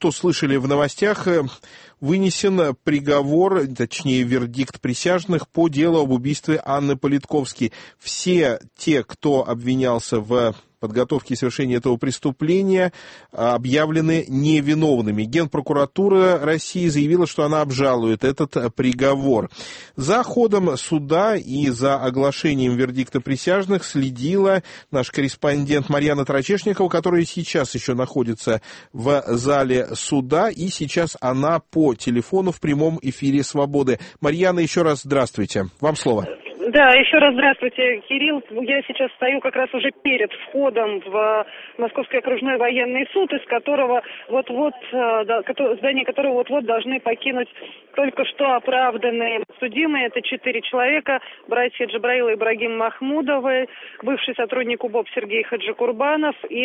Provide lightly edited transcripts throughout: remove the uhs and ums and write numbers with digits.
что слышали в новостях, вынесен приговор, точнее вердикт присяжных по делу об убийстве Анны Политковской. Все те, кто обвинялся в подготовке и совершении этого преступления, объявлены невиновными. Генпрокуратура России заявила, что она обжалует этот приговор. За ходом суда и за оглашением вердикта присяжных следила наш корреспондент Марьяна Трачешникова, которая сейчас еще находится в зале суда, и сейчас она по телефону в прямом эфире «Свободы». Марьяна, еще раз здравствуйте. Вам слово. Да, еще раз здравствуйте, Кирилл. Я сейчас стою как раз уже перед входом в Московский окружной военный суд, из которого здание которого вот-вот должны покинуть только что оправданные судимые. Это 4 человека, братья Джабраил и Ибрагим Махмудовы, бывший сотрудник УБОП Сергей Хаджикурбанов и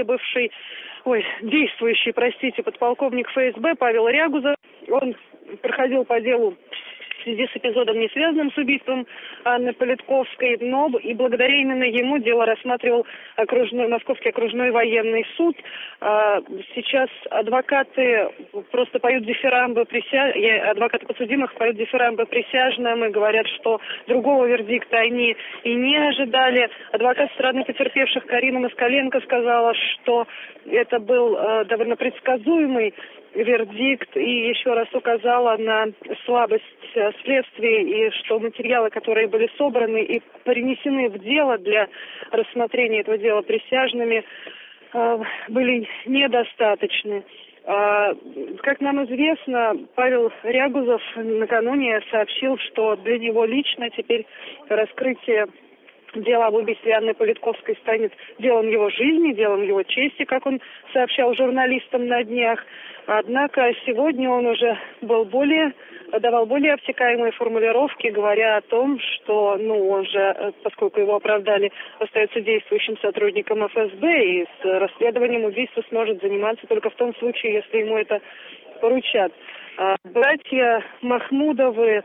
действующий подполковник ФСБ Павел Рягузов. Он проходил по делу в связи с эпизодом, не связанным с убийством Анны Политковской, но и благодаря именно ему дело рассматривал Московский окружной военный суд. Сейчас адвокаты просто поют дифирамбы адвокаты подсудимых поют дифирамбы присяжным и говорят, что другого вердикта они и не ожидали. Адвокат стороны потерпевших Карина Москаленко сказала, что это был довольно предсказуемый вердикт, и еще раз указала на слабость следствия, и что материалы, которые были собраны и принесены в дело для рассмотрения этого дела присяжными, были недостаточны. Как нам известно, Павел Рягузов накануне сообщил, что для него лично теперь раскрытие дело об убийстве Анны Политковской станет делом его жизни, делом его чести, как он сообщал журналистам на днях. Однако сегодня он уже давал более обтекаемые формулировки, говоря о том, что он же, поскольку его оправдали, остается действующим сотрудником ФСБ и с расследованием убийства сможет заниматься только в том случае, если ему это поручат. Братья Махмудовы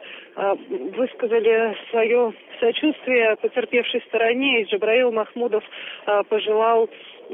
высказали свое сочувствие потерпевшей стороне, и Джабраил Махмудов пожелал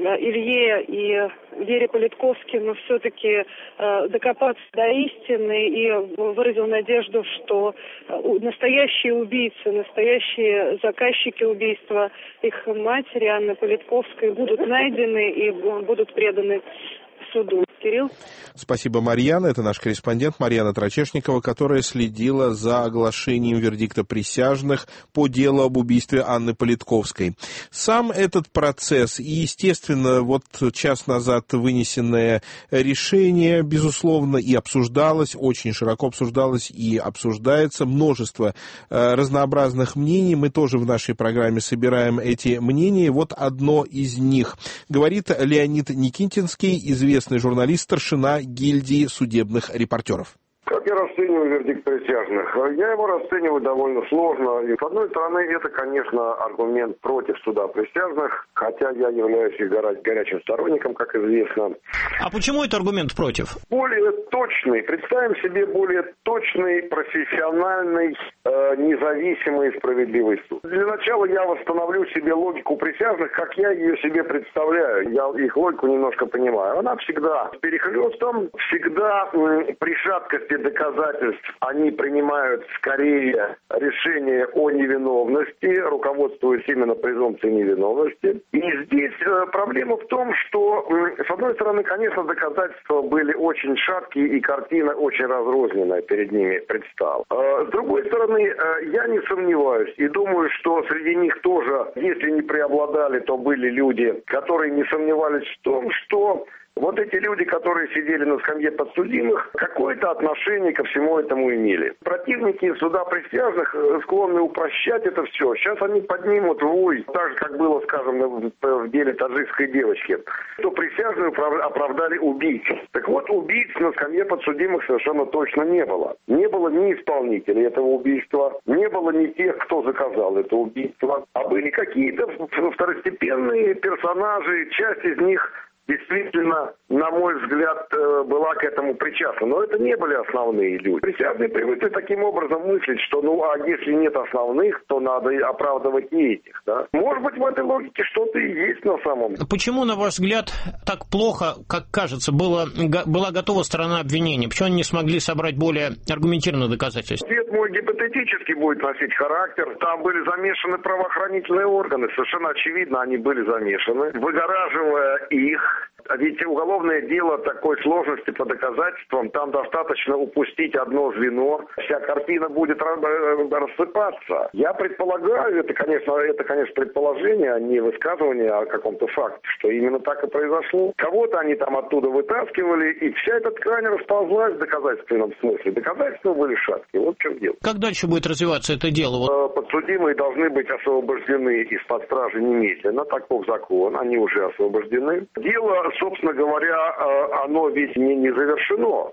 Илье и Вере Политковским все-таки докопаться до истины и выразил надежду, что настоящие убийцы, настоящие заказчики убийства их матери Анны Политковской будут найдены и будут преданы суду. Кирилл. Спасибо, Марьяна. Это наш корреспондент Марьяна Трачешникова, которая следила за оглашением вердикта присяжных по делу об убийстве Анны Политковской. Сам этот процесс и, естественно, час назад вынесенное решение, безусловно, и обсуждалось, очень широко обсуждалось и обсуждается. Множество разнообразных мнений. Мы тоже в нашей программе собираем эти мнения. Вот одно из них. Говорит Леонид Никитинский, известный журналист, старшина гильдии судебных репортеров. Как я расцениваю вердикт присяжных? Я его расцениваю довольно сложно. И, с одной стороны, это, конечно, аргумент против суда присяжных, хотя я являюсь их горячим сторонником, как известно. А почему это аргумент против? Более точный, представим себе более точный, профессиональный, независимый и справедливый суд. Для начала я восстановлю себе логику присяжных, как я ее себе представляю. Я их логику немножко понимаю. Она всегда с перехлестом, всегда при шаткости доказательств они принимают скорее решение о невиновности, руководствуясь именно презумпцией невиновности. И здесь проблема в том, что, с одной стороны, конечно, доказательства были очень шаткие и картина очень разрозненная перед ними предстала. С другой стороны, я не сомневаюсь и думаю, что среди них тоже, если не преобладали, то были люди, которые не сомневались в том, что вот эти люди, которые сидели на скамье подсудимых, какое-то отношение ко всему этому имели. Противники суда присяжных склонны упрощать это все. Сейчас они поднимут вой, так же, как было, скажем, в деле таджикской девочки, что присяжные оправдали убийц. Так вот, убийц на скамье подсудимых совершенно точно не было. Не было ни исполнителей этого убийства, не было ни тех, кто заказал это убийство, а были какие-то второстепенные персонажи, часть из них действительно, на мой взгляд, была к этому причастна. Но это не были основные люди. Присяжные привыкли таким образом мыслить, что а если нет основных, то надо оправдывать не этих. Да? Может быть, в этой логике что-то и есть на самом деле. Почему, на ваш взгляд, так плохо, как кажется, была готова сторона обвинения? Почему они не смогли собрать более аргументированных доказательств? Ответ мой гипотетически будет носить характер. Там были замешаны правоохранительные органы. Совершенно очевидно, они были замешаны. Выгораживая их, ведь уголовное дело такой сложности по доказательствам, там достаточно упустить одно звено, вся картина будет рассыпаться. Я предполагаю, это, конечно, предположение, а не высказывание о каком-то факте, что именно так и произошло. Кого-то они там оттуда вытаскивали, и вся эта ткань расползлась в доказательственном смысле. Доказательства были шаткие, вот в чем дело. Как дальше будет развиваться это дело? Подсудимые должны быть освобождены из-под стражи немедленно, таков закон, они уже освобождены. Дело, собственно говоря, оно ведь не завершено.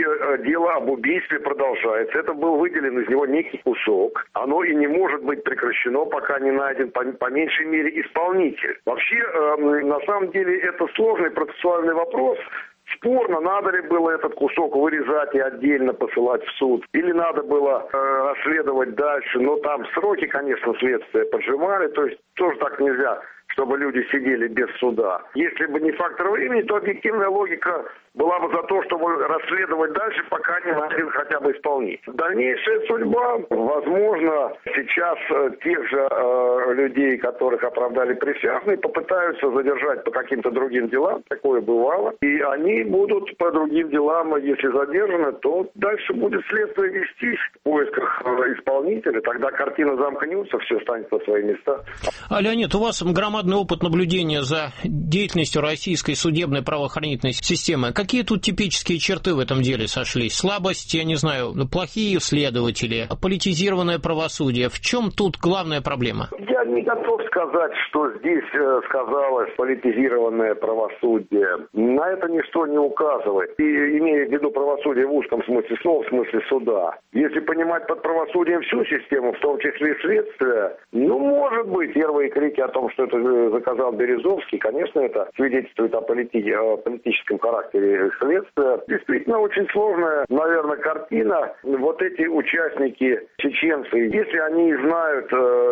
Дело об убийстве продолжается. Это был выделен из него некий кусок. Оно и не может быть прекращено, пока не найден по меньшей мере исполнитель. Вообще, на самом деле, это сложный процессуальный вопрос. Спорно, надо ли было этот кусок вырезать и отдельно посылать в суд, или надо было расследовать дальше. Но там сроки, конечно, следствия поджимали, то есть тоже так нельзя, чтобы люди сидели без суда. Если бы не фактор времени, то объективная логика была бы за то, чтобы расследовать дальше, пока не найден хотя бы исполнитель. Дальнейшая судьба, возможно, сейчас тех же людей, которых оправдали присяжные, попытаются задержать по каким-то другим делам, такое бывало, и они будут по другим делам, если задержаны, то дальше будет следствие вестись в поисках исполнителя, тогда картина замкнется, все станет на свои места. Леонид, у вас громадный опыт наблюдения за деятельностью российской судебной правоохранительной системы. Какие тут типические черты в этом деле сошлись? Слабость, я не знаю, плохие следователи, политизированное правосудие. В чем тут главная проблема? Я не готов сказать, что здесь сказалось политизированное правосудие. На это ничто не указывает. И имея в виду правосудие в узком смысле слова, в смысле суда. Если понимать под правосудием всю систему, в том числе и следствие, может быть, первые крики о том, что это заказал Березовский, конечно, это свидетельствует о политическом характере следствия. Действительно, очень сложная, наверное, картина. Вот эти участники, чеченцы, если они знают,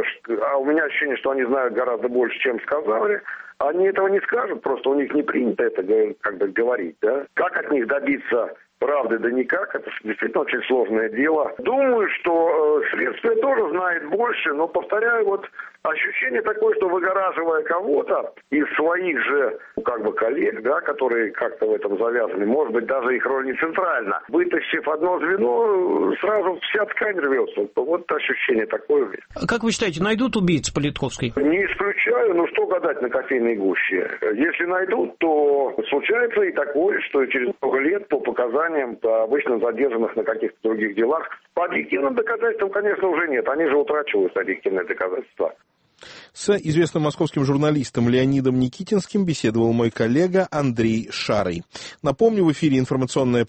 а у меня ощущение, что они знают гораздо больше, чем сказали, они этого не скажут, просто у них не принято это говорить. Да? Как от них добиться правды, да никак, это действительно очень сложное дело. Думаю, что следствие тоже знает больше, но, повторяю, ощущение такое, что выгораживая кого-то из своих же, коллег, да, которые как-то в этом завязаны, может быть, даже их роль не центральна, вытащив одно звено, сразу вся ткань рвется. Вот ощущение такое. Как вы считаете, найдут убийц Политковской? Не исключаю, что гадать на кофейной гуще. Если найдут, то случается и такое, что через много лет по показаниям обычно задержанных на каких-то других делах, по объективным доказательствам, конечно, уже нет. Они же утрачивают объективные доказательства. С известным московским журналистом Леонидом Никитинским беседовал мой коллега Андрей Шарый. Напомню, в эфире информационная